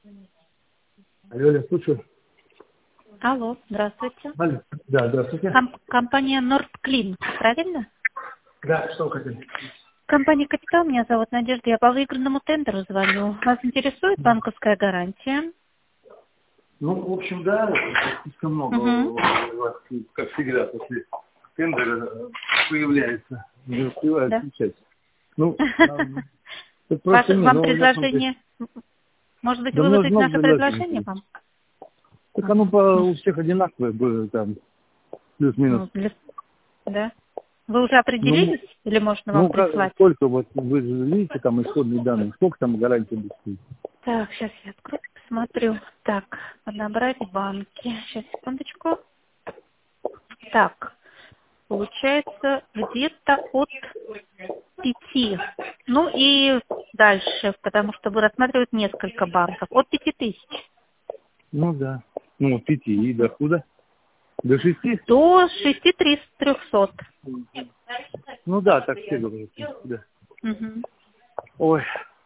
Алло, я слушаю. Алло, здравствуйте. Алло. Да, здравствуйте. Компания Nordclean, правильно? Да, что вы хотели? Компания «Капитал», меня зовут Надежда, я по выигранному тендеру звоню. Вас интересует банковская гарантия? Ну, в общем, да, слишком много у вас, как всегда, после тендера появляется. Не успеваю отвечать. Ну, это просто не, Вам ну, предложение, может быть, да мне выложить много наше предложение предложений. вам? Так оно у всех одинаковое было там, плюс-минус. Да. Вы уже определились или можно вам прислать? Сколько вот, вы же видите там исходные данные, сколько там гарантия будет? Так, сейчас я открою, посмотрю. Так, подобрать банки. Сейчас, секундочку. Так, получается где-то от 5. Ну и дальше, потому что рассматривают несколько банков. От 5000. Ну да. Ну, 5 и до куда? До 6? До 6300. Ну да, так все говорят. Да. Угу. Ой.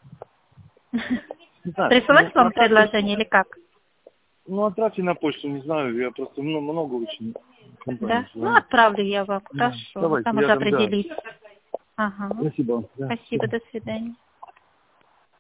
Не знаю, Присылать вам предложение или как? Ну, отправьте на почту, не знаю, я просто много очень компаний. Да? Ну, отправлю я вам. Да. Хорошо. Давайте, Там я уже там, да. определить. Ага. Спасибо. Да. Спасибо, до свидания.